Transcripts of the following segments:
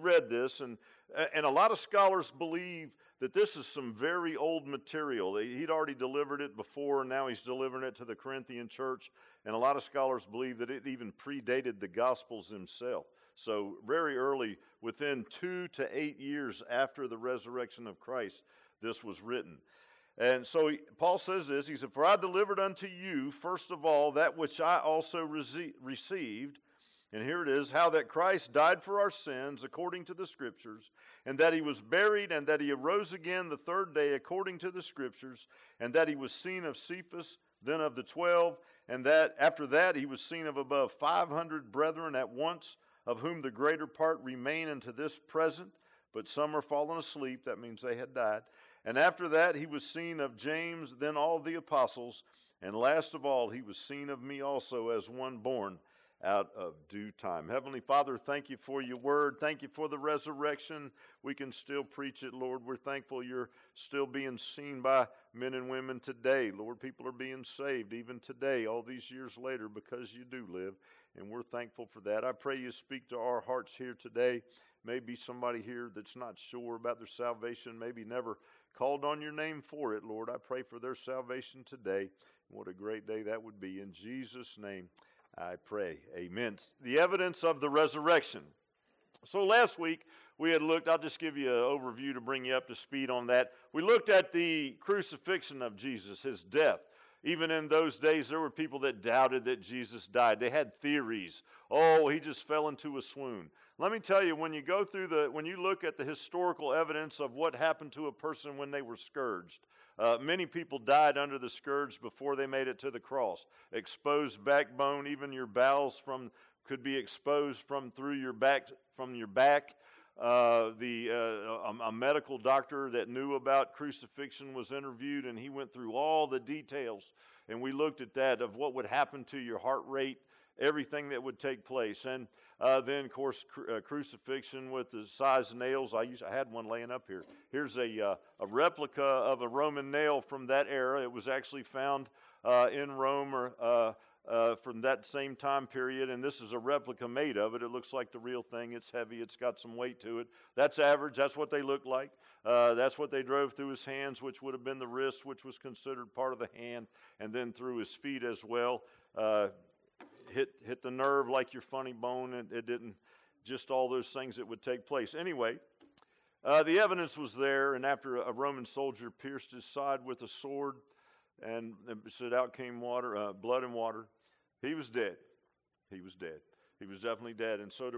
read this, and a lot of scholars believe that this is some very old material. He'd already delivered it before, and now he's delivering it to the Corinthian church. And a lot of scholars believe that it even predated the Gospels themselves. So very early, within 2 to 8 years after the resurrection of Christ, this was written. And so Paul says this, he said, "For I delivered unto you, first of all, that which I also received," and here it is, "how that Christ died for our sins according to the Scriptures, and that he was buried, and that he arose again the third day according to the Scriptures, and that he was seen of Cephas, then of the 12, and that after that he was seen of above 500 brethren at once, of whom the greater part remain unto this present, but some are fallen asleep," that means they had died. "And after that he was seen of James, then all the apostles, and last of all he was seen of me also as one born out of due time." Heavenly Father, thank you for your word. Thank you for the resurrection. We can still preach it, Lord. We're thankful you're still being seen by men and women today. Lord, people are being saved even today, all these years later, because you do live, and we're thankful for that. I pray you speak to our hearts here today. Maybe somebody here that's not sure about their salvation, maybe never called on your name for it, Lord. I pray for their salvation today. What a great day that would be. In Jesus' name I pray. Amen. The evidence of the resurrection. So last week we had looked, I'll just give you an overview to bring you up to speed on that. We looked at the crucifixion of Jesus, his death. Even in those days, there were people that doubted that Jesus died. They had theories. Oh, he just fell into a swoon. Let me tell you, when you look at the historical evidence of what happened to a person when they were scourged, many people died under the scourge before they made it to the cross. Exposed backbone, even your bowels could be exposed from your back. A medical doctor that knew about crucifixion was interviewed, and he went through all the details, and we looked at that of what would happen to your heart rate, everything that would take place. And then, of course, crucifixion with the size nails. I had one laying up here. Here's a replica of a Roman nail from that era. It was actually found in Rome or from that same time period, and this is a replica made of it. It looks like the real thing. It's heavy. It's got some weight to it. That's average. That's what they look like. That's what they drove through his hands, which would have been the wrist, which was considered part of the hand, and then through his feet as well. Hit the nerve like your funny bone, and it didn't. Just all those things that would take place. Anyway, the evidence was there, and after a Roman soldier pierced his side with a sword, and it said out came water, blood and water, he was dead. He was dead. He was definitely dead. And so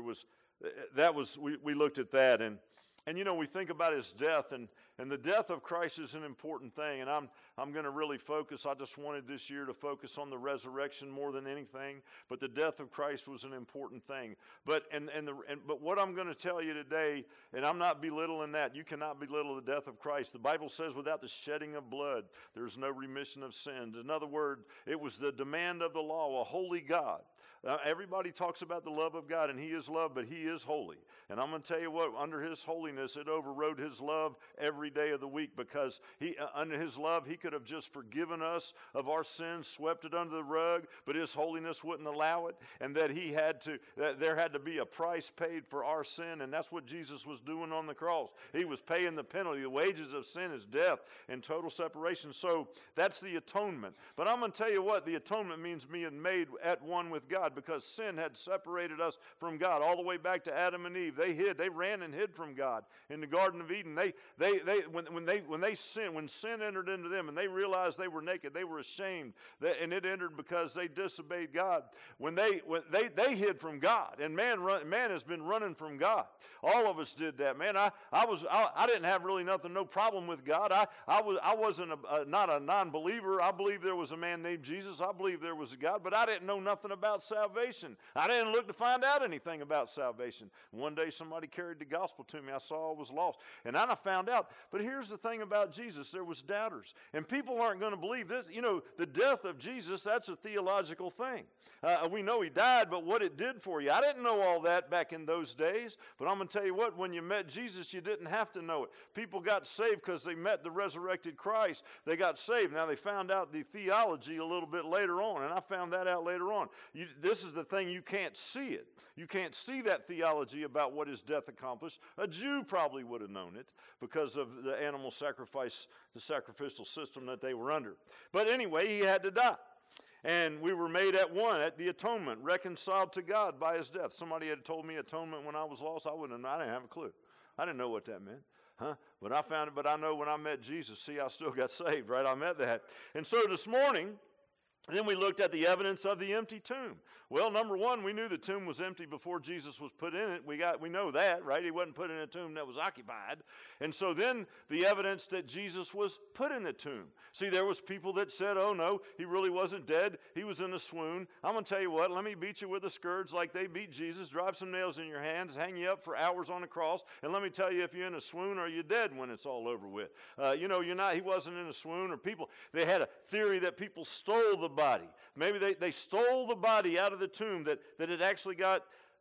we looked at that, and we think about his death, and the death of Christ is an important thing, and I'm going to really focus. I just wanted this year to focus on the resurrection more than anything, but the death of Christ was an important thing. But what I'm going to tell you today, and I'm not belittling that. You cannot belittle the death of Christ. The Bible says without the shedding of blood, there's no remission of sins. In other words, it was the demand of the law, a holy God. Everybody talks about the love of God, and he is love, but he is holy. And I'm going to tell you what, under his holiness, it overrode his love every day of the week, because under his love, he could have just forgiven us of our sins, swept it under the rug, but his holiness wouldn't allow it, and that there had to be a price paid for our sin, and that's what Jesus was doing on the cross. He was paying the penalty. The wages of sin is death and total separation. So that's the atonement. But I'm going to tell you what, the atonement means being made at one with God, because sin had separated us from God all the way back to Adam and Eve. They ran and hid from God in the Garden of Eden. When sin entered into them and they realized they were naked, they were ashamed, and it entered because they disobeyed God. When they hid from God, and man has been running from God. All of us did that, man. I didn't have really no problem with God. I wasn't not a non-believer. I believed there was a man named Jesus. I believed there was a God, but I didn't know nothing about salvation. I didn't look to find out anything about salvation. One day somebody carried the gospel to me. I saw I was lost, and then I found out. But here's the thing about Jesus: there was doubters, and people aren't going to believe this. The death of Jesus, that's a theological thing. We know he died, but what it did for you, I didn't know all that back in those days. But I'm going to tell you what: when you met Jesus, you didn't have to know it. People got saved because they met the resurrected Christ. They got saved. Now they found out the theology a little bit later on, and I found that out later on. this is the thing, you can't see it. You can't see that theology about what his death accomplished. A Jew probably would have known it because of the animal sacrifice, the sacrificial system that they were under. But anyway, he had to die. And we were made at one, at the atonement, reconciled to God by his death. Somebody had told me atonement when I was lost. I didn't have a clue. I didn't know what that meant. But I found it, but I know when I met Jesus, see, I still got saved, right? I met that. And so this morning, then we looked at the evidence of the empty tomb. Well, number one, we knew the tomb was empty before Jesus was put in it. We know that, right? He wasn't put in a tomb that was occupied. And so then the evidence that Jesus was put in the tomb. See, there was people that said, oh no, he really wasn't dead. He was in a swoon. I'm going to tell you what, let me beat you with a scourge like they beat Jesus, drive some nails in your hands, hang you up for hours on a cross, and let me tell you, if you're in a swoon, are you dead when it's all over with? You're not, he wasn't in a swoon, or people, they had a theory that people stole the body. Maybe they stole the body out of the tomb that it actually got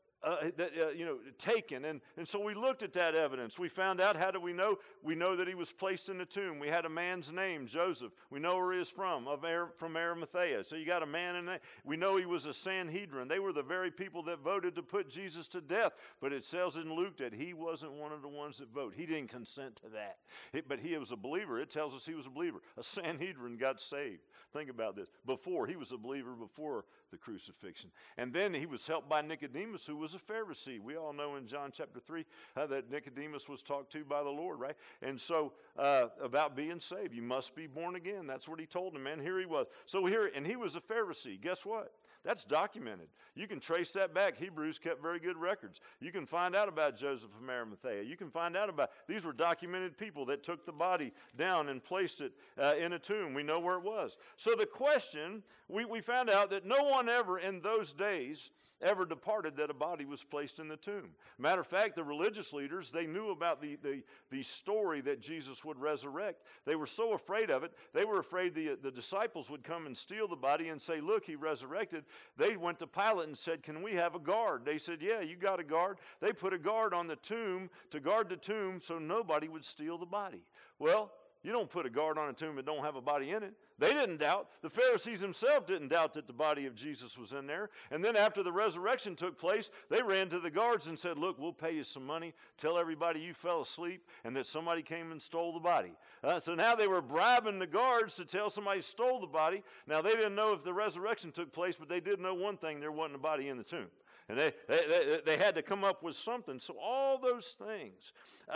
taken. And so we looked at that evidence. We found out, how do we know? We know that he was placed in the tomb. We had a man's name, Joseph. We know where he is from Arimathea. So you got a man in there. We know he was a Sanhedrin. They were the very people that voted to put Jesus to death. But it says in Luke that he wasn't one of the ones that voted. He didn't consent to that. But he was a believer. It tells us he was a believer. A Sanhedrin got saved. Think about this. He was a believer before the crucifixion. And then he was helped by Nicodemus, who was a Pharisee. We all know in John chapter 3 that Nicodemus was talked to by the Lord, right? And so about being saved, you must be born again. That's what he told him, man. Here he was. And he was a Pharisee. Guess what? That's documented. You can trace that back. Hebrews kept very good records. You can find out about Joseph of Arimathea. You can find out about, these were documented people that took the body down and placed it in a tomb. We know where it was. So the question, we found out that no one ever in those days ever departed that a body was placed in the tomb. Matter of fact, the religious leaders, they knew about the story that Jesus would resurrect. They were so afraid of it, they were afraid the disciples would come and steal the body and say, look, he resurrected. They went to Pilate and said, can we have a guard? They said, yeah, you got a guard. They put a guard on the tomb to guard the tomb so nobody would steal the body. Well, you don't put a guard on a tomb that don't have a body in it. They didn't doubt. The Pharisees themselves didn't doubt that the body of Jesus was in there. And then after the resurrection took place, they ran to the guards and said, look, we'll pay you some money. Tell everybody you fell asleep and that somebody came and stole the body. So now they were bribing the guards to tell somebody stole the body. Now they didn't know if the resurrection took place, but they did know one thing: there wasn't a body in the tomb. And they had to come up with something. So all those things,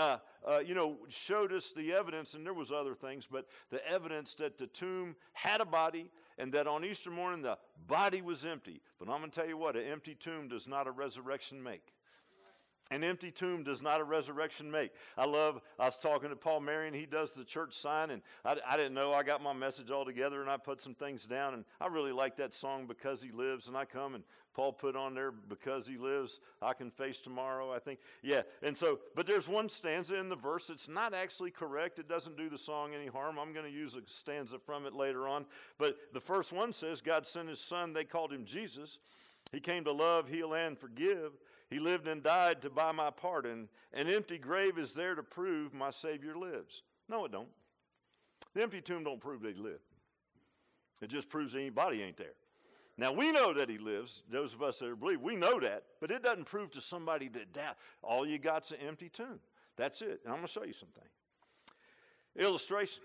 showed us the evidence, and there was other things, but the evidence that the tomb had a body and that on Easter morning the body was empty. But I'm going to tell you what, an empty tomb does not a resurrection make. An empty tomb does not a resurrection make. I was talking to Paul Marion. He does the church sign, and I didn't know. I got my message all together, and I put some things down, and I really like that song, Because He Lives, and I come, and Paul put on there, Because He Lives, I can face tomorrow, I think. Yeah, and so, but there's one stanza in the verse that's not actually correct. It doesn't do the song any harm. I'm going to use a stanza from it later on. But the first one says, God sent His Son, they called Him Jesus. He came to love, heal, and forgive. He lived and died to buy my pardon. An empty grave is there to prove my Savior lives. No, it don't. The empty tomb don't prove that He lived. It just proves anybody ain't there. Now, we know that He lives. Those of us that believe, we know that. But it doesn't prove to somebody that doubt. All you got's an empty tomb. That's it. And I'm going to show you something. Illustration.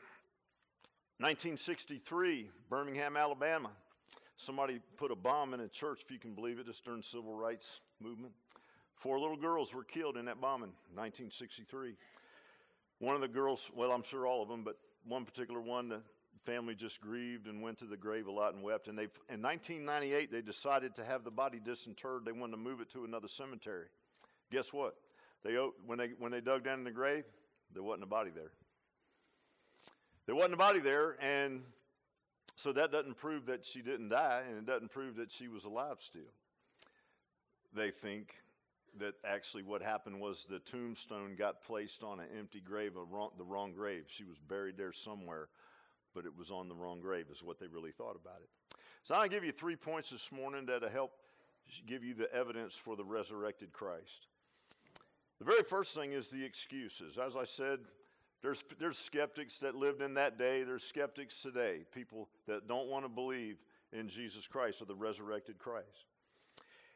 1963, Birmingham, Alabama. Somebody put a bomb in a church, if you can believe it, just during the civil rights movement. 4 little girls were killed in that bombing, 1963. One of the girls, well, I'm sure all of them, but one particular one, the family just grieved and went to the grave a lot and wept. And in 1998, they decided to have the body disinterred. They wanted to move it to another cemetery. Guess what? When they dug down in the grave, there wasn't a body there. There wasn't a body there, and so that doesn't prove that she didn't die, and it doesn't prove that she was alive still. They think that actually what happened was the tombstone got placed on an empty grave, the wrong grave. She was buried there somewhere, but it was on the wrong grave is what they really thought about it. So I'll give you 3 points this morning that'll help give you the evidence for the resurrected Christ. The very first thing is the excuses. As I said, there's skeptics that lived in that day. There's skeptics today, people that don't want to believe in Jesus Christ or the resurrected Christ.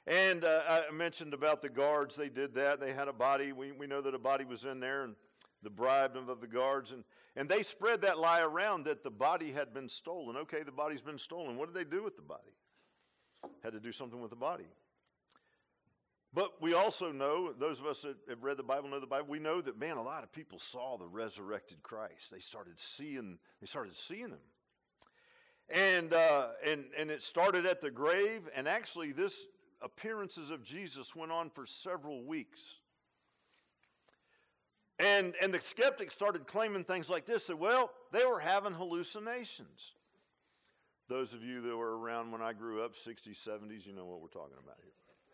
And I mentioned about the guards. They did that. They had a body. We know that a body was in there, and the bribe of the guards. And they spread that lie around that the body had been stolen. Okay, the body's been stolen. What did they do with the body? Had to do something with the body. But we also know, those of us that have read the Bible, know the Bible, we know that, man, a lot of people saw the resurrected Christ. They started seeing him. And it started at the grave, and actually this appearances of Jesus went on for several weeks. And the skeptics started claiming things like this, that, well, they were having hallucinations. Those of you that were around when I grew up, 60s, 70s, you know what we're talking about here.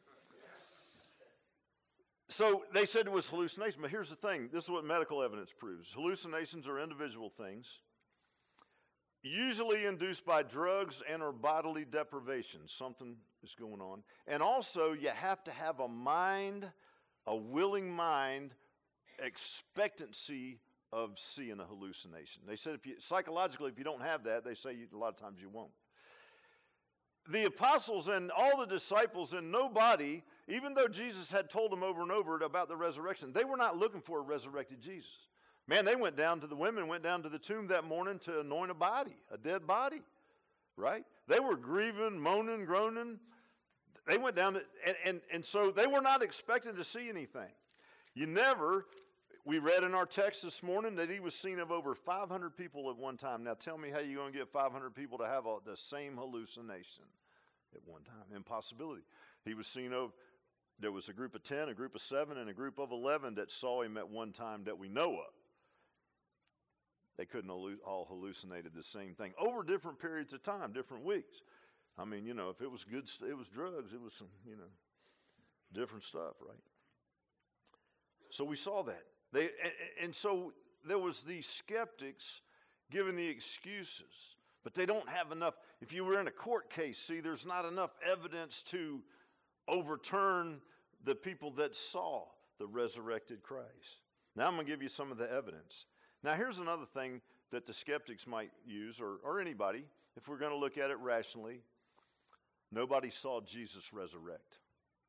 So they said it was hallucination, but here's the thing. This is what medical evidence proves. Hallucinations are individual things, usually induced by drugs and or bodily deprivation. Something is going on. And also, you have to have a mind, a willing mind, expectancy of seeing a hallucination. They said psychologically, if you don't have that, they say a lot of times you won't. The apostles and all the disciples and nobody, even though Jesus had told them over and over about the resurrection, they were not looking for a resurrected Jesus. Man, the women went down to the tomb that morning to anoint a body, a dead body, right? They were grieving, moaning, groaning. They went down to, and so they were not expecting to see anything. We read in our text this morning that he was seen of over 500 people at one time. Now tell me how you're going to get 500 people to have the same hallucination at one time. Impossibility. He was seen of, there was a group of 10, a group of 7, and a group of 11 that saw him at one time that we know of. They couldn't all hallucinated the same thing over different periods of time, different weeks. I mean, if it was good, it was drugs, it was some, different stuff, right? So we saw that. And so there was these skeptics giving the excuses, but they don't have enough. If you were in a court case, see, there's not enough evidence to overturn the people that saw the resurrected Christ. Now I'm going to give you some of the evidence. Now here's another thing that the skeptics might use, or anybody, if we're going to look at it rationally. Nobody saw Jesus resurrect.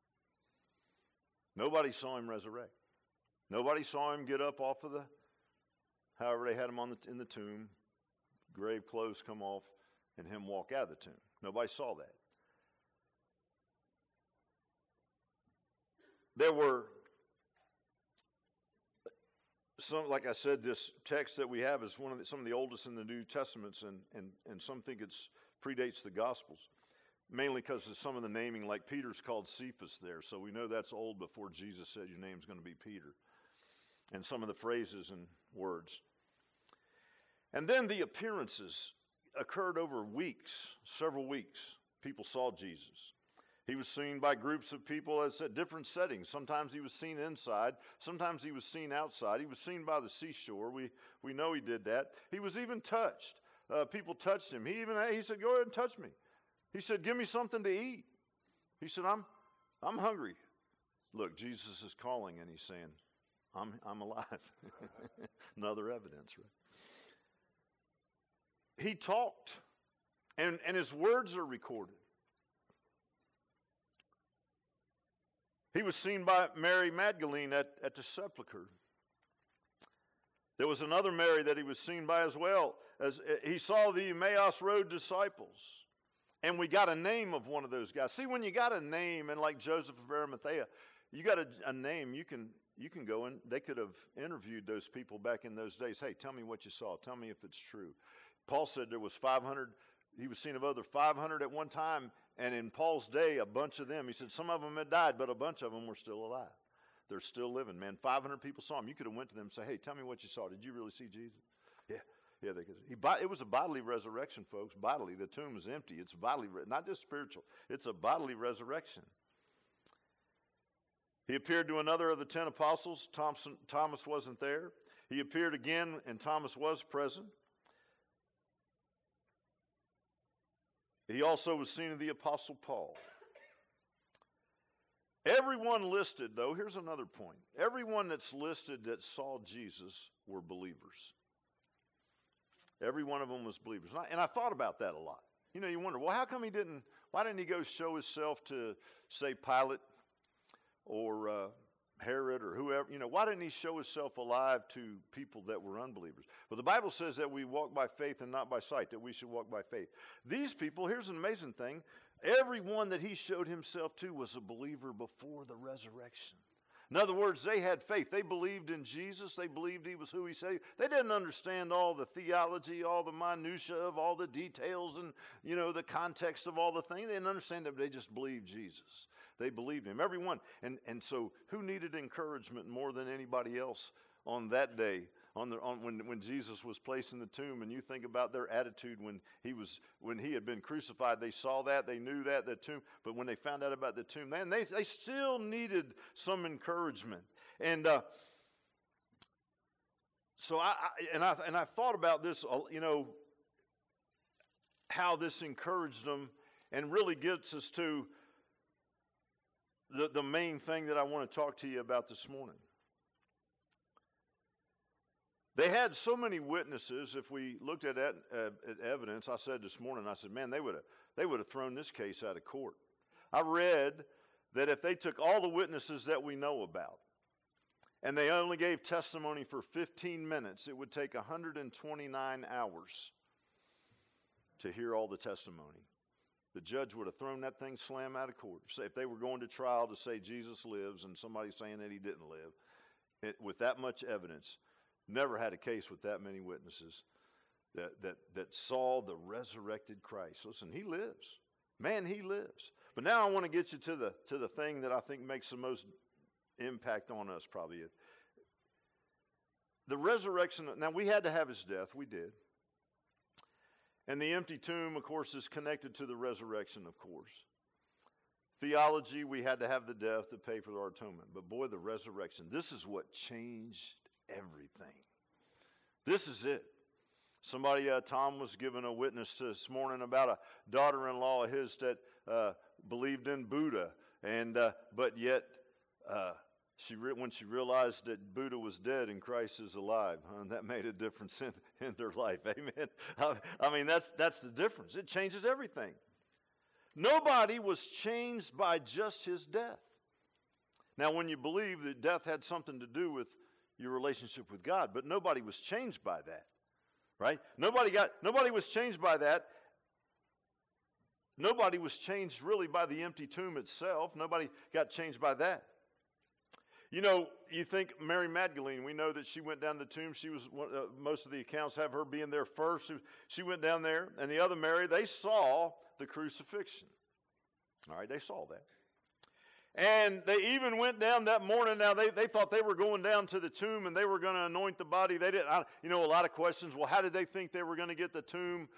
Nobody saw him resurrect. Nobody saw him get up off of however they had him in the tomb, grave clothes come off, and him walk out of the tomb. Nobody saw that. There were some, like I said, this text that we have is some of the oldest in the New Testaments, and some think it predates the Gospels, mainly because of some of the naming, like Peter's called Cephas there, so we know that's old before Jesus said your name's going to be Peter. And some of the phrases and words. And then the appearances occurred over weeks, several weeks. People saw Jesus. He was seen by groups of people at different settings. Sometimes he was seen inside. Sometimes he was seen outside. He was seen by the seashore. We know he did that. He was even touched. People touched him. He said, go ahead and touch me. He said, give me something to eat. He said, I'm hungry. Look, Jesus is calling, and he's saying, I'm alive. Another evidence, right? He talked, and his words are recorded. He was seen by Mary Magdalene at the sepulcher. There was another Mary that he was seen by as well. As he saw the Emmaus Road disciples. And we got a name of one of those guys. See, when you got a name, and like Joseph of Arimathea, you got a name, you can go in. They could have interviewed those people back in those days. Hey, tell me what you saw. Tell me if it's true. Paul said there was 500. He was seen of other 500 at one time. And in Paul's day, a bunch of them, he said some of them had died, but a bunch of them were still alive. They're still living, man. 500 people saw him. You could have went to them and said, hey, tell me what you saw. Did you really see Jesus? Yeah, they could. It was a bodily resurrection, folks. Bodily. The tomb is empty. It's bodily, not just spiritual. It's a bodily resurrection. He appeared to another of the 10 apostles. Thomas wasn't there. He appeared again, and Thomas was present. He also was seen of the apostle Paul. Everyone listed, though, here's another point. Everyone that's listed that saw Jesus were believers. Every one of them was believers. And I thought about that a lot. You wonder, well, how come he didn't, Why didn't he go show himself to, say, Pilate or Herod or whoever? Why didn't he show himself alive to people that were unbelievers? Well, the Bible says that we walk by faith and not by sight, that we should walk by faith. These people, here's an amazing thing. Everyone that he showed himself to was a believer before the resurrection. In other words, they had faith. They believed in Jesus. They believed he was who he said. They didn't understand all the theology, all the minutia of all the details and, the context of all the things. They didn't understand it, but they just believed Jesus. They believed him, everyone. And so who needed encouragement more than anybody else on that day? When Jesus was placed in the tomb, and you think about their attitude when he had been crucified, they saw that, they knew that, the tomb, but when they found out about the tomb, man, they still needed some encouragement. And so I thought about this, how this encouraged them, and really gets us to the main thing that I want to talk to you about this morning. They had so many witnesses. If we looked at evidence, I said this morning, man, they would have thrown this case out of court. I read that if they took all the witnesses that we know about, and they only gave testimony for 15 minutes, it would take 129 hours to hear all the testimony. The judge would have thrown that thing slam out of court. Say if they were going to trial to say Jesus lives and somebody saying that he didn't live, with that much evidence. Never had a case with that many witnesses that saw the resurrected Christ. Listen, he lives. Man, he lives. But now I want to get you to the thing that I think makes the most impact on us probably. The resurrection. Now, we had to have his death. We did. And the empty tomb, of course, is connected to the resurrection, of course. Theology, we had to have the death to pay for our atonement. But boy, the resurrection, this is what changed everything. This is it. Somebody, Tom was giving a witness this morning about a daughter-in-law of his that believed in Buddha, and but yet when she realized that Buddha was dead and Christ is alive, that made a difference in their life. Amen. I mean, that's the difference. It changes everything. Nobody was changed by just his death. Now, when you believe that death had something to do with your relationship with God, but nobody was changed by that, right? Nobody was changed by that. Nobody was changed really by the empty tomb itself. Nobody got changed by that. You think Mary Magdalene, we know that she went down to the tomb. She was, most of the accounts have her being there first. She went down there, and the other Mary, they saw the crucifixion. All right, they saw that. And they even went down that morning. Now, they thought they were going down to the tomb and they were going to anoint the body. They didn't. A lot of questions. Well, how did they think they were going to get the tomb,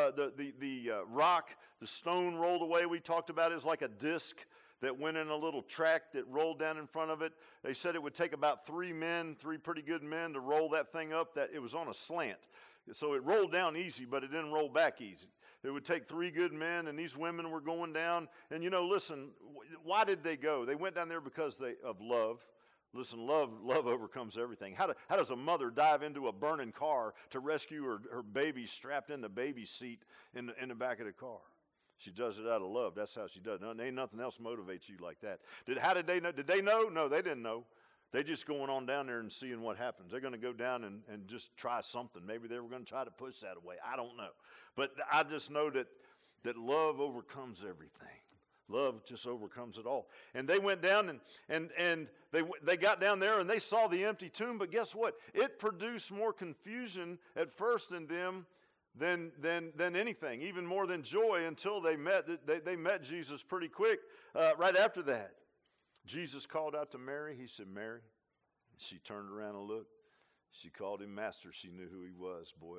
the rock, the stone rolled away? We talked about it as like a disc that went in a little track that rolled down in front of it. They said it would take about three pretty good men to roll that thing up. That it was on a slant. So it rolled down easy, but it didn't roll back easy. It would take three good men, and these women were going down. And listen, why did they go? They went down there because of love. Listen, love overcomes everything. How does a mother dive into a burning car to rescue her baby strapped in the baby seat in the back of the car? She does it out of love. That's how she does it. Ain't nothing else motivates you like that. How did they know? Did they know? No, they didn't know. They just going on down there and seeing what happens. They're going to go down and just try something. Maybe they were going to try to push that away. I don't know. But I just know that love overcomes everything. Love just overcomes it all. And they went down and they got down there and they saw the empty tomb. But guess what? It produced more confusion at first in them than anything, even more than joy, until they met Jesus pretty quick right after that. Jesus called out to Mary. He said, Mary. She turned around and looked. She called him Master. She knew who he was, boy.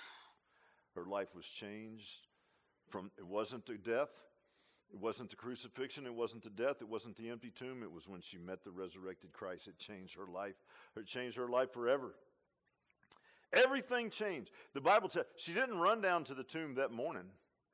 Her life was changed. It wasn't the death. It wasn't the crucifixion. It wasn't the death. It wasn't the empty tomb. It was when she met the resurrected Christ. It changed her life. It changed her life forever. Everything changed. The Bible says she didn't run down to the tomb that morning.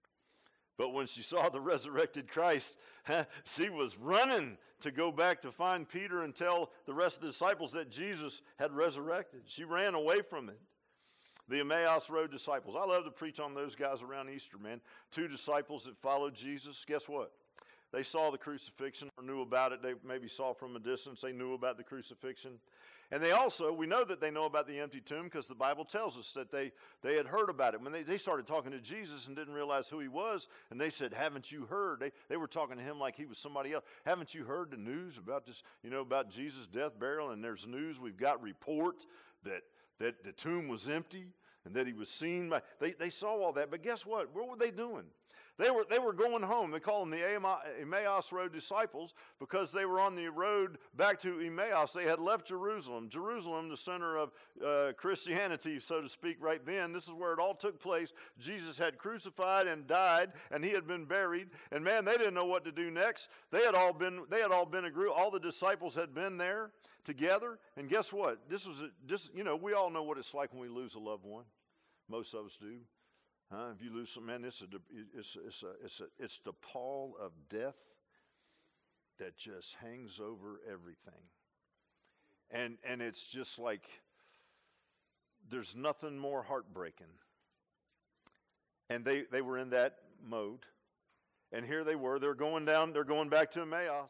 But when she saw the resurrected Christ, she was running to go back to find Peter and tell the rest of the disciples that Jesus had resurrected. She ran away from it. The Emmaus Road disciples. I love to preach on those guys around Easter, man. 2 disciples that followed Jesus. Guess what? They saw the crucifixion or knew about it. They maybe saw from a distance. They knew about the crucifixion. And they also, we know that they know about the empty tomb because the Bible tells us that they had heard about it. When they started talking to Jesus and didn't realize who he was, and they said, haven't you heard? They were talking to him like he was somebody else. Haven't you heard the news about this, about Jesus' death, burial? And there's news, we've got report that the tomb was empty and that he was seen by, they saw all that. But guess what? What were they doing? They were going home. They call them the Emmaus Road disciples because they were on the road back to Emmaus. They had left Jerusalem. Jerusalem, the center of Christianity, so to speak, right then. This is where it all took place. Jesus had crucified and died, and he had been buried. And man, they didn't know what to do next. They had all been a group. All the disciples had been there together. And guess what? We all know what it's like when we lose a loved one. Most of us do. If you lose some, man, it's the pall of death that just hangs over everything. And it's just like there's nothing more heartbreaking. And they were in that mode. And here they were. They're going back to Emmaus.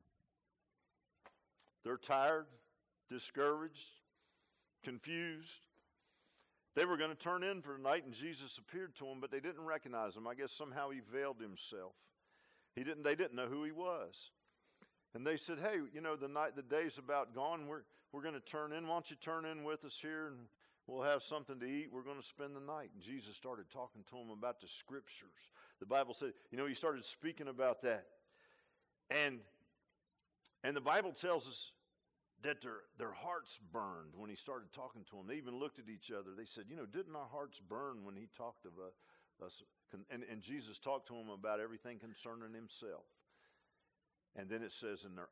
They're tired, discouraged, confused. They were going to turn in for the night, and Jesus appeared to them, but they didn't recognize him. I guess somehow he veiled himself. They didn't know who he was. And they said, hey, the day's about gone. We're going to turn in. Why don't you turn in with us here, and we'll have something to eat. We're going to spend the night. And Jesus started talking to them about the scriptures. The Bible said, he started speaking about that. And the Bible tells us that their hearts burned when he started talking to them. They even looked at each other. They said, didn't our hearts burn when he talked of us? And Jesus talked to them about everything concerning himself. And then it says in their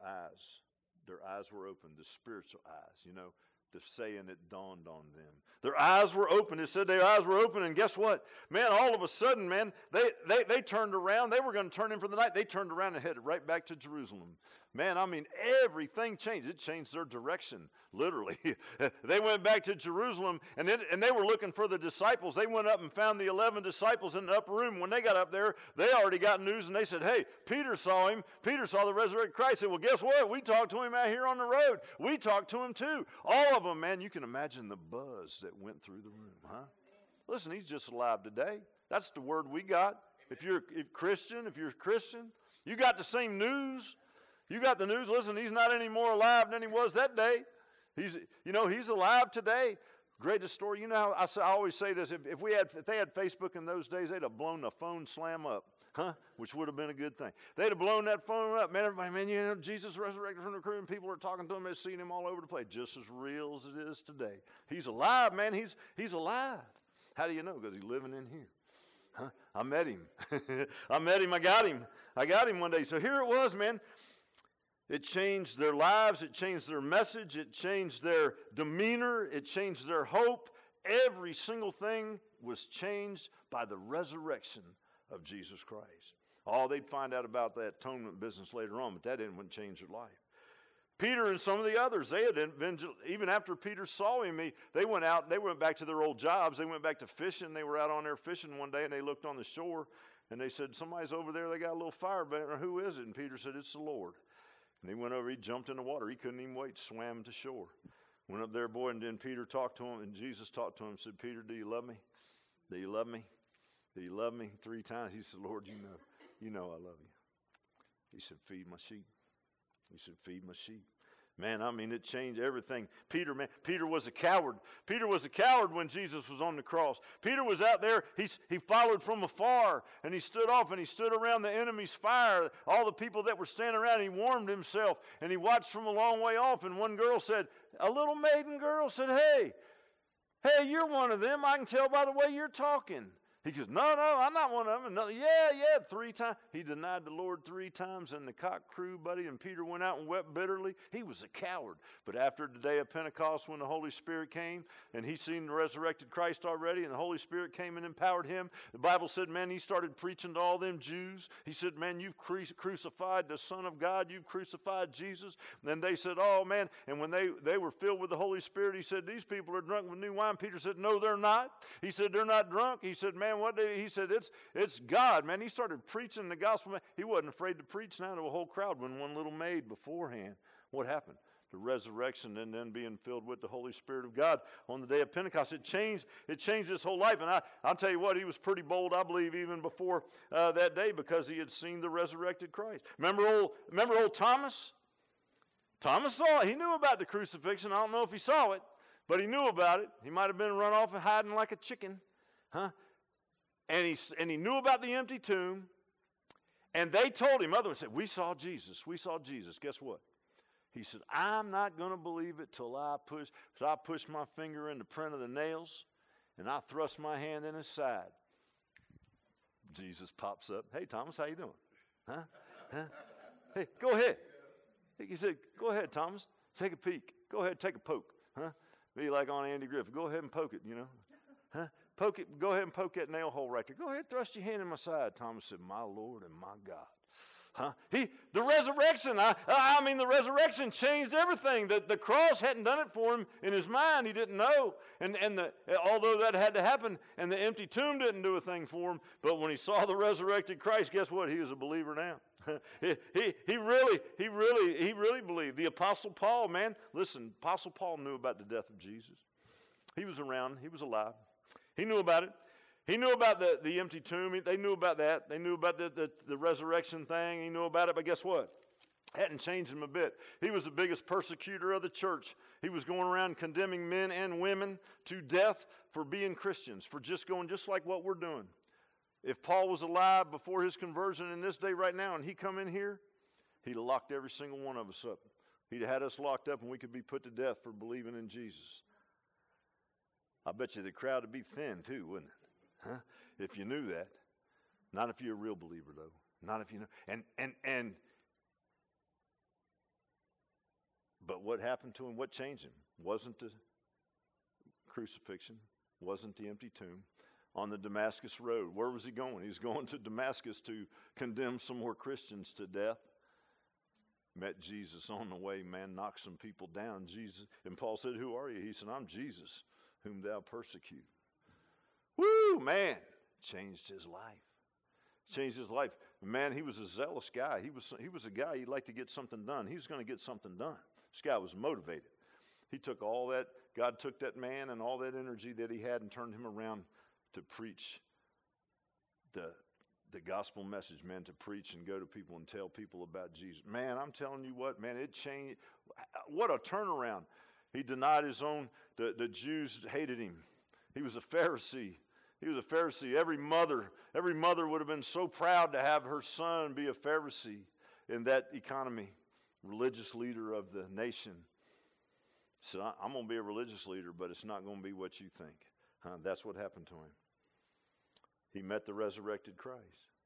eyes were opened, the spiritual eyes, the saying it dawned on them. Their eyes were open. It said their eyes were open, and guess what? Man, all of a sudden, man, they turned around. They were going to turn in for the night. They turned around and headed right back to Jerusalem. Man, everything changed. It changed their direction, literally. They went back to Jerusalem, and they were looking for the disciples. They went up and found the 11 disciples in the upper room. When they got up there, they already got news, and they said, hey, Peter saw him. Peter saw the resurrected Christ. They said, well, guess what? We talked to him out here on the road. We talked to him too. All of them, man, you can imagine the buzz that went through the room, huh? Listen, he's just alive today. That's the word we got. If you're Christian, you got the same news. You got the news. Listen, he's not any more alive than he was that day. He's alive today. Greatest story. I always say this. If they had Facebook in those days, they'd have blown the phone slam up, huh? Which would have been a good thing. They'd have blown that phone up. Man, everybody, Jesus resurrected from the grave, and people are talking to him. They've seen him all over the place. Just as real as it is today. He's alive, man. He's alive. How do you know? Because he's living in here. Huh? I met him. I got him. I got him one day. So here it was, man. It changed their lives. It changed their message. It changed their demeanor. It changed their hope. Every single thing was changed by the resurrection of Jesus Christ. They'd find out about that atonement business later on, but that wouldn't change their life. Peter and some of the others, they had been, even after Peter saw him, they went out, they went back to their old jobs. They went back to fishing. They were out on there fishing one day, and they looked on the shore, and they said, somebody's over there. They got a little fire burning. Who is it? And Peter said, it's the Lord. And he went over, he jumped in the water. He couldn't even wait, swam to shore. Went up there, boy, and then Peter talked to him, and Jesus talked to him and said, Peter, do you love me? Do you love me? Do you love me? 3 times. He said, Lord, you know I love you. He said, feed my sheep. He said, feed my sheep. Man, it changed everything. Peter was a coward. Peter was a coward when Jesus was on the cross. Peter was out there. He followed from afar, and he stood off, and he stood around the enemy's fire. All the people that were standing around, he warmed himself, and he watched from a long way off. And one girl said, a little maiden girl said, hey, you're one of them. I can tell by the way you're talking. He goes, no, I'm not one of them. No, yeah, 3 times. He denied the Lord 3 times, and the cock crew, buddy, and Peter went out and wept bitterly. He was a coward. But after the day of Pentecost, when the Holy Spirit came, and he seen the resurrected Christ already, and the Holy Spirit came and empowered him, the Bible said, man, he started preaching to all them Jews. He said, man, you've crucified the Son of God. You've crucified Jesus. And then they said, oh, man. And when they were filled with the Holy Spirit, he said, these people are drunk with new wine. Peter said, no, they're not. He said, they're not drunk. He said, man, he said, it's God, man. He started preaching the gospel. Man. He wasn't afraid to preach now to a whole crowd when one little maid beforehand. What happened? The resurrection and then being filled with the Holy Spirit of God on the day of Pentecost. It changed his whole life. And I'll tell you what, he was pretty bold, I believe, even before that day because he had seen the resurrected Christ. Remember old Thomas? Thomas saw it. He knew about the crucifixion. I don't know if he saw it, but he knew about it. He might have been run off and hiding like a chicken. Huh? And he knew about the empty tomb. And they told him, other ones said, we saw Jesus. We saw Jesus. Guess what? He said, I'm not going to believe it till I push my finger in the print of the nails and I thrust my hand in his side. Jesus pops up. Hey, Thomas, how you doing? Huh? Hey, go ahead. He said, go ahead, Thomas. Take a peek. Go ahead, take a poke. Huh? Be like on Andy Griffith. Go ahead and poke it, Huh? Poke it. Go ahead and poke that nail hole right there. Go ahead, thrust your hand in my side. Thomas said, my Lord and my God. Huh? The resurrection, the resurrection changed everything. The cross hadn't done it for him in his mind. He didn't know. Although that had to happen, and the empty tomb didn't do a thing for him, but when he saw the resurrected Christ, guess what? He was a believer now. he really believed. The Apostle Paul, man, listen, Apostle Paul knew about the death of Jesus. He was around. He was alive. He knew about it. He knew about the empty tomb. They knew about that. They knew about the resurrection thing. He knew about it, but guess what? Hadn't changed him a bit. He was the biggest persecutor of the church. He was going around condemning men and women to death for being Christians, for just going just like what we're doing. If Paul was alive before his conversion in this day right now and he come in here, he'd have locked every single one of us up. He'd have had us locked up and we could be put to death for believing in Jesus. I bet you the crowd would be thin too, wouldn't it? Huh? If you knew that. Not if you're a real believer, though. Not if you know. But what happened to him? What changed him? Wasn't the crucifixion. Wasn't the empty tomb. On the Damascus road. Where was he going? He was going to Damascus to condemn some more Christians to death. Met Jesus on the way, man, knocked some people down. Jesus, and Paul said, who are you? He said, I'm Jesus, whom thou persecute. Woo, man, changed his life. Changed his life. Man, he was a zealous guy. He was a guy, he'd like to get something done. He was going to get something done. This guy was motivated. He took all that, God took that man and all that energy that he had and turned him around to preach the gospel message, man, to preach and go to people and tell people about Jesus. Man, I'm telling you what, man, it changed. What a turnaround. He denied his own, the Jews hated him. He was a Pharisee. He was a Pharisee. Every mother would have been so proud to have her son be a Pharisee in that economy, religious leader of the nation. So I'm going to be a religious leader, but it's not going to be what you think. That's what happened to him. He met the resurrected Christ.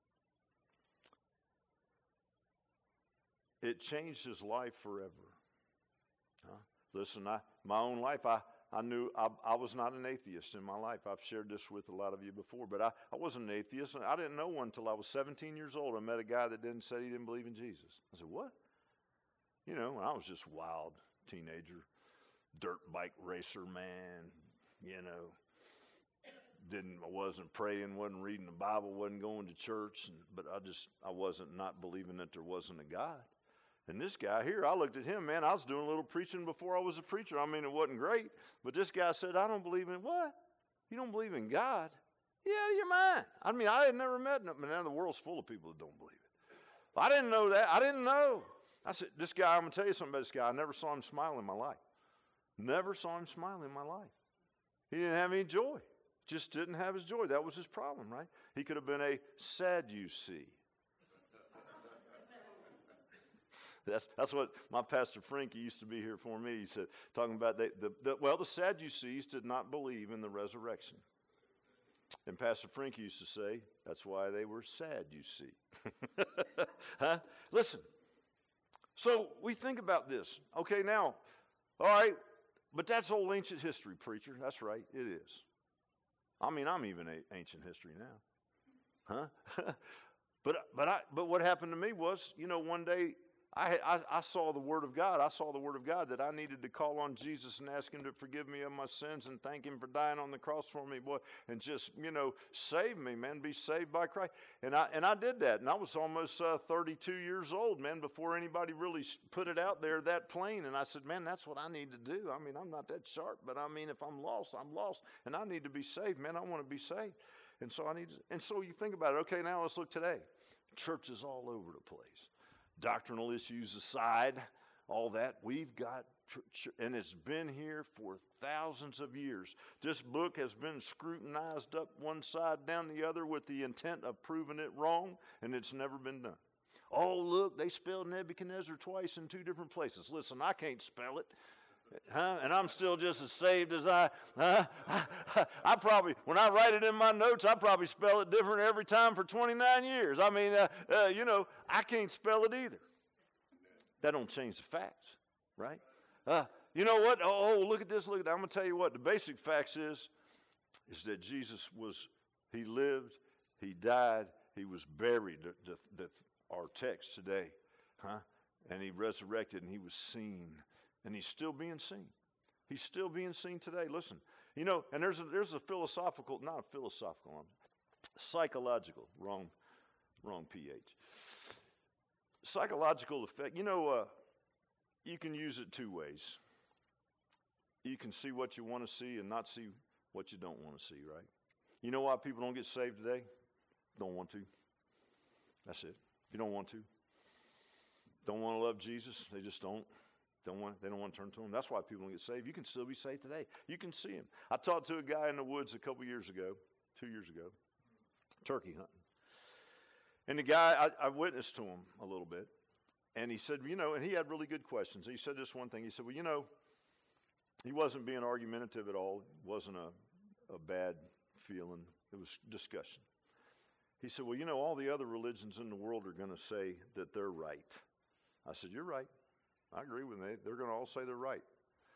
It changed his life forever. Listen, my own life, I knew I was not an atheist in my life. I've shared this with a lot of you before, but I wasn't an atheist. I didn't know one until I was 17 years old. I met a guy that said he didn't believe in Jesus. I said, what? You know, I was just wild teenager, dirt bike racer, man, you know. I wasn't praying, wasn't reading the Bible, wasn't going to church, but I wasn't not believing that there wasn't a God. And this guy here, I looked at him, man, I was doing a little preaching before I was a preacher. I mean, it wasn't great, but this guy said, I don't believe in what? You don't believe in God? You out of your mind. I mean, I had never met him, but now the world's full of people that don't believe it. I didn't know that. I didn't know. I said, this guy, I'm going to tell you something about this guy. I never saw him smile in my life. Never saw him smile in my life. He didn't have any joy. Just didn't have his joy. That was his problem, right? He could have been a Sadducee. That's what my pastor Frankie used to be here for me. He said, talking about the Sadducees did not believe in the resurrection. And Pastor Frank used to say, that's why they were sad, you see. Huh? Listen, so we think about this. Okay, now, all right, but that's old ancient history, preacher. That's right, it is. I mean, I'm even ancient history now. Huh? But what happened to me was, one day I saw the Word of God. I saw the Word of God that I needed to call on Jesus and ask Him to forgive me of my sins and thank Him for dying on the cross for me, boy, and just, save me, man, be saved by Christ. And I did that, and I was almost 32 years old, man, before anybody really put it out there that plain. And I said, man, that's what I need to do. I mean, I'm not that sharp, but I mean, if I'm lost, and I need to be saved, man. I want to be saved. And so you think about it. Okay, now let's look today. Churches all over the place. Doctrinal issues aside, all that, we've got, and it's been here for thousands of years. This book has been scrutinized up one side, down the other, with the intent of proving it wrong, and it's never been done. Oh, look, they spelled Nebuchadnezzar twice in two different places. Listen, I can't spell it. And I'm still just as saved as I probably, when I write it in my notes, I probably spell it different every time for 29 years. I mean, I can't spell it either. That don't change the facts, right? You know what? Oh, look at this, look at that. I'm going to tell you what, the basic facts is that Jesus he lived, he died, he was buried, our text today, and he resurrected and he was seen. And he's still being seen. He's still being seen today. Listen, and there's a psychological, wrong PH. Psychological effect. You can use it two ways. You can see what you want to see and not see what you don't want to see, right? You know why people don't get saved today? Don't want to. That's it. If you don't want to. Don't want to love Jesus, they just don't. They don't want to turn to him. That's why people don't get saved. You can still be saved today. You can see him. I talked to a guy in the woods a couple years ago, 2 years ago, turkey hunting. And the guy, I witnessed to him a little bit. And he said, and he had really good questions. He said this one thing. He said, well, he wasn't being argumentative at all. It wasn't a bad feeling. It was discussion. He said, well, all the other religions in the world are going to say that they're right. I said, you're right. I agree with them. They're going to all say they're right.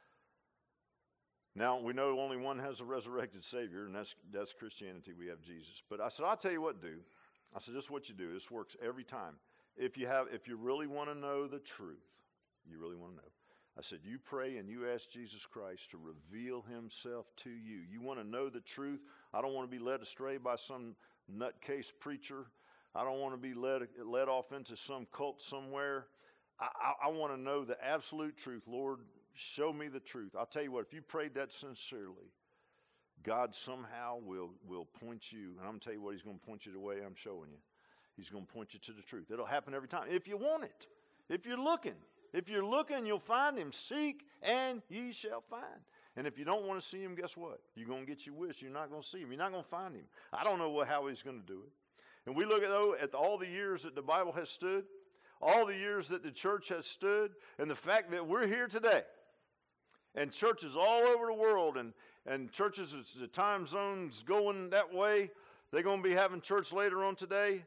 Now, we know only one has a resurrected Savior, and that's Christianity. We have Jesus. But I said, I'll tell you what to do. I said, this is what you do. This works every time. If you really want to know the truth, you really want to know. I said, you pray and you ask Jesus Christ to reveal himself to you. You want to know the truth? I don't want to be led astray by some nutcase preacher. I don't want to be led off into some cult somewhere. I want to know the absolute truth. Lord, show me the truth. I'll tell you what, if you prayed that sincerely, God somehow will point you, and I'm going to tell you what, he's going to point you the way I'm showing you. He's going to point you to the truth. It'll happen every time. If you want it. If you're looking, you'll find him. Seek, and ye shall find. And if you don't want to see him, guess what? You're going to get your wish. You're not going to see him. You're not going to find him. I don't know how he's going to do it. And we look at all the years that the Bible has stood, all the years that the church has stood, and the fact that we're here today, and churches all over the world, and churches, the time zone's going that way, they're going to be having church later on today.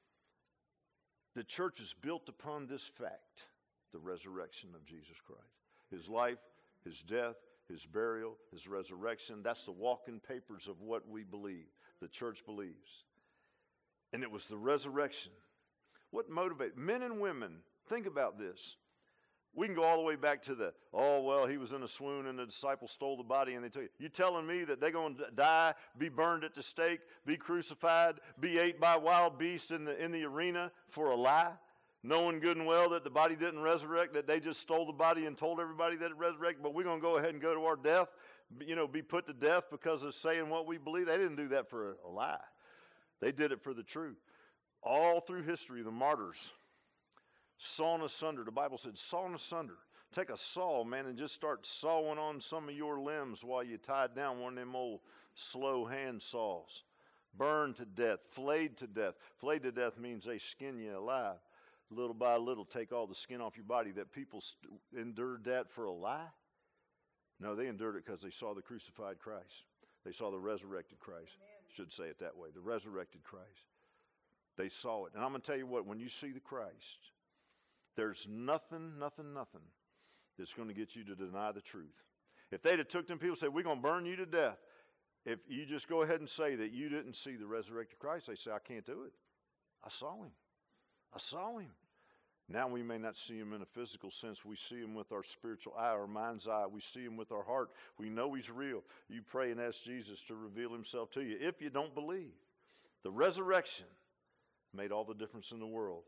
The church is built upon this fact, the resurrection of Jesus Christ. His life, his death, his burial, his resurrection. That's the walking papers of what we believe, the church believes. And it was the resurrection. What motivated men and women? Think about this. We can go all the way back to he was in a swoon and the disciples stole the body and they took it. You telling me that they're going to die, be burned at the stake, be crucified, be ate by wild beasts in the arena for a lie? Knowing good and well that the body didn't resurrect, that they just stole the body and told everybody that it resurrected, but we're going to go ahead and go to our death, be put to death because of saying what we believe. They didn't do that for a lie. They did it for the truth. All through history, the martyrs, sawn asunder. The Bible said, sawn asunder. Take a saw, man, and just start sawing on some of your limbs while you tied down one of them old slow hand saws. Burned to death, flayed to death. Flayed to death means they skin you alive. Little by little, take all the skin off your body. That people endured that for a lie? No, they endured it because they saw the crucified Christ. They saw the resurrected Christ. Should say it that way. The resurrected Christ. They saw it. And I'm going to tell you what, when you see the Christ, there's nothing that's going to get you to deny the truth. If they'd have took them people and said, we're going to burn you to death, if you just go ahead and say that you didn't see the resurrected Christ, they say, I can't do it. I saw him. I saw him. Now we may not see him in a physical sense. We see him with our spiritual eye, our mind's eye. We see him with our heart. We know he's real. You pray and ask Jesus to reveal himself to you. If you don't believe, the resurrection made all the difference in the world.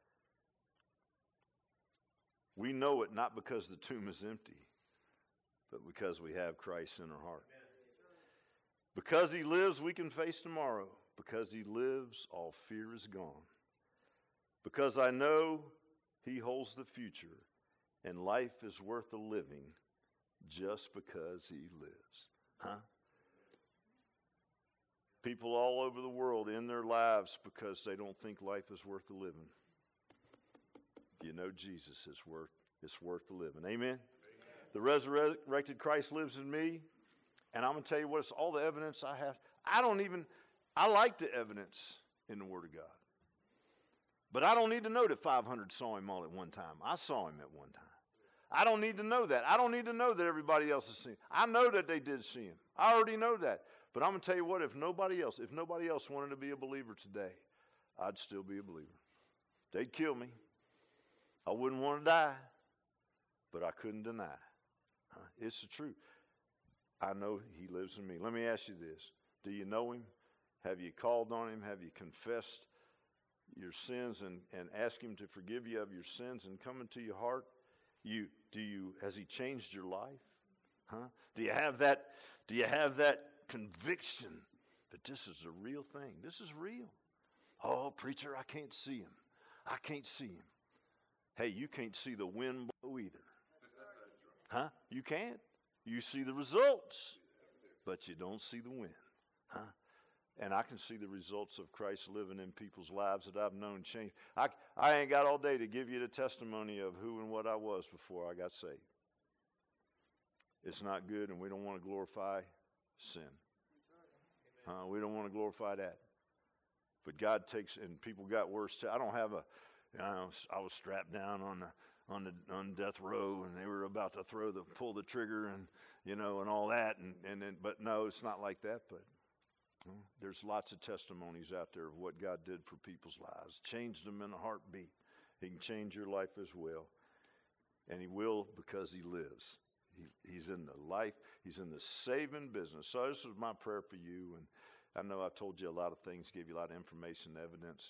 We know it not because the tomb is empty, but because we have Christ in our heart. Because he lives, we can face tomorrow. Because he lives, all fear is gone. Because I know he holds the future, and life is worth the living just because he lives. Huh? People all over the world end their lives because they don't think life is worth the living. If you know Jesus, it's worth the living. Amen? The resurrected Christ lives in me, and I'm going to tell you what, it's all the evidence I have. I like the evidence in the Word of God. But I don't need to know that 500 saw him all at one time. I saw him at one time. I don't need to know that. I don't need to know that everybody else has seen him. I know that they did see him. I already know that. But I'm going to tell you what, if nobody else wanted to be a believer today, I'd still be a believer. They'd kill me. I wouldn't want to die, but I couldn't deny. It's the truth. I know he lives in me. Let me ask you this. Do you know him? Have you called on him? Have you confessed your sins and ask him to forgive you of your sins and come into your heart? Has he changed your life? Huh? Do you have that conviction that this is a real thing? This is real. Oh, preacher, I can't see him. I can't see him. Hey, you can't see the wind blow either. Huh? You can't. You see the results, but you don't see the wind. Huh? And I can see the results of Christ living in people's lives that I've known change. I ain't got all day to give you the testimony of who and what I was before I got saved. It's not good, and we don't want to glorify sin. We don't want to glorify that. But God takes, and people got worse. I don't have I was strapped down on death row, and they were about to pull the trigger, and all that, but no, it's not like that. But there's lots of testimonies out there of what God did for people's lives. Changed them in a heartbeat. He can change your life as well. And he will because he lives. He's in the life. He's in the saving business. So this is my prayer for you. And I know I've told you a lot of things, gave you a lot of information, evidence.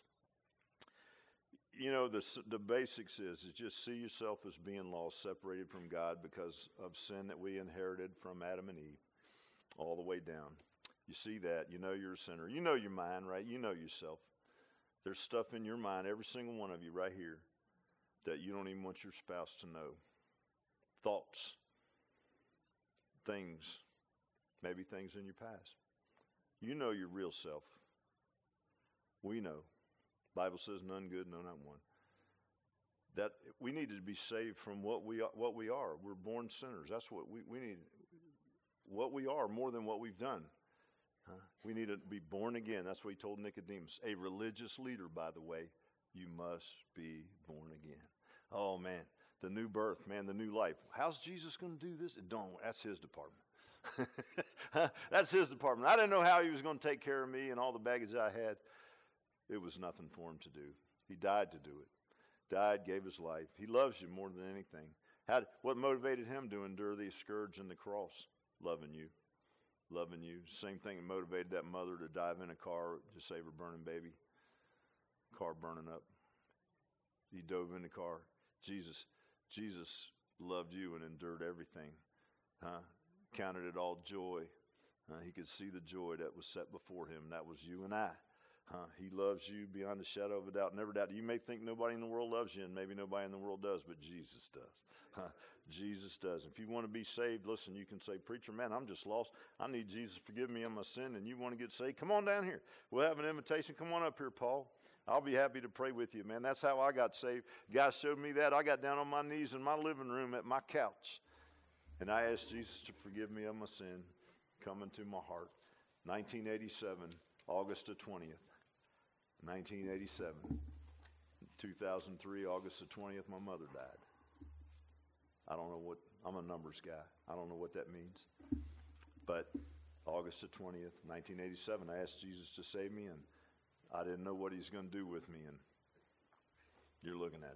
The basics is just see yourself as being lost, separated from God because of sin that we inherited from Adam and Eve all the way down. You see that, you know you're a sinner. You know your mind, right? You know yourself. There's stuff in your mind, every single one of you right here, that you don't even want your spouse to know. Thoughts, things, maybe things in your past. You know your real self. We know. Bible says none good, no, not one. That we need to be saved from what we are. We're born sinners. That's what we need. What we are more than what we've done. We need to be born again. That's what he told Nicodemus. A religious leader, by the way, you must be born again. Oh, man, the new birth, man, the new life. How's Jesus going to do this? That's his department. That's his department. I didn't know how he was going to take care of me and all the baggage I had. It was nothing for him to do. He died to do it. Died, gave his life. He loves you more than anything. What motivated him to endure the scourge and the cross? Loving you. Loving you. Same thing that motivated that mother to dive in a car to save her burning baby. Car burning up. He dove in the car. Jesus loved you and endured everything. Counted it all joy. He could see the joy that was set before him. That was you and I. He loves you beyond a shadow of a doubt. Never doubt. You may think nobody in the world loves you, and maybe nobody in the world does, but Jesus does. Jesus does. If you want to be saved, listen, you can say, preacher, man, I'm just lost. I need Jesus to forgive me of my sin, and you want to get saved? Come on down here. We'll have an invitation. Come on up here, Paul. I'll be happy to pray with you, man. That's how I got saved. God showed me that. I got down on my knees in my living room at my couch, and I asked Jesus to forgive me of my sin. come into my heart. 1987, August the 20th. 1987. 2003, August the 20th, my mother died. I don't know what, I'm a numbers guy. I don't know what that means. But August the 20th, 1987, I asked Jesus to save me, and I didn't know what he's going to do with me, and you're looking at it.